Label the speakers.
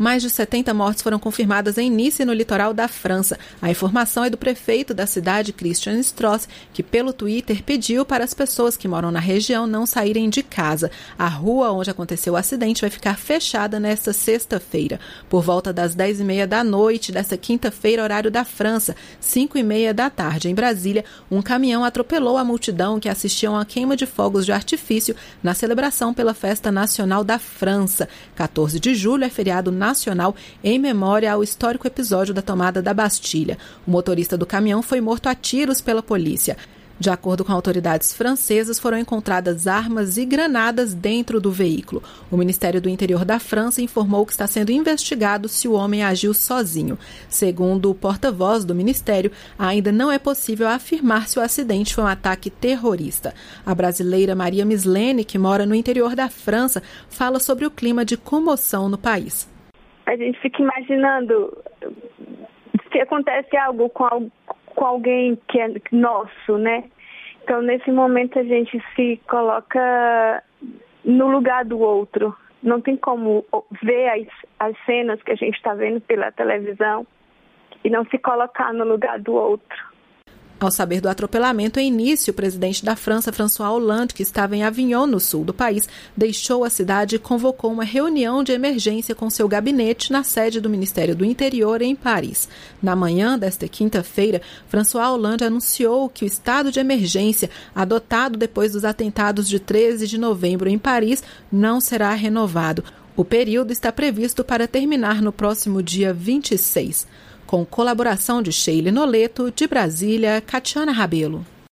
Speaker 1: Mais de 70 mortes foram confirmadas em Nice, no litoral da França. A informação é do prefeito da cidade, Christian Strauss, que pelo Twitter pediu para as pessoas que moram na região não saírem de casa. A rua onde aconteceu o acidente vai ficar fechada nesta sexta-feira. Por volta das 10h30 da noite desta quinta-feira, horário da França, 5h30 da tarde, em Brasília, um caminhão atropelou a multidão que assistiam à queima de fogos de artifício na celebração pela Festa Nacional da França. 14 de julho é feriado nacional em memória ao histórico episódio da tomada da Bastilha. O motorista do caminhão foi morto a tiros pela polícia. De acordo com autoridades francesas, foram encontradas armas e granadas dentro do veículo. O Ministério do Interior da França informou que está sendo investigado se o homem agiu sozinho. Segundo o porta-voz do Ministério, ainda não é possível afirmar se o acidente foi um ataque terrorista. A brasileira Maria Mislene, que mora no interior da França, fala sobre o clima de comoção no país.
Speaker 2: A gente fica imaginando se acontece algo com alguém que é nosso, né? Então, nesse momento, a gente se coloca no lugar do outro. Não tem como ver as cenas que a gente está vendo pela televisão e não se colocar no lugar do outro.
Speaker 1: Ao saber do atropelamento em Nice, o presidente da França, François Hollande, que estava em Avignon, no sul do país, deixou a cidade e convocou uma reunião de emergência com seu gabinete na sede do Ministério do Interior, em Paris. Na manhã desta quinta-feira, François Hollande anunciou que o estado de emergência, adotado depois dos atentados de 13 de novembro em Paris, não será renovado. O período está previsto para terminar no próximo dia 26. Com colaboração de Sheila Noleto, de Brasília, Catiana Rabelo.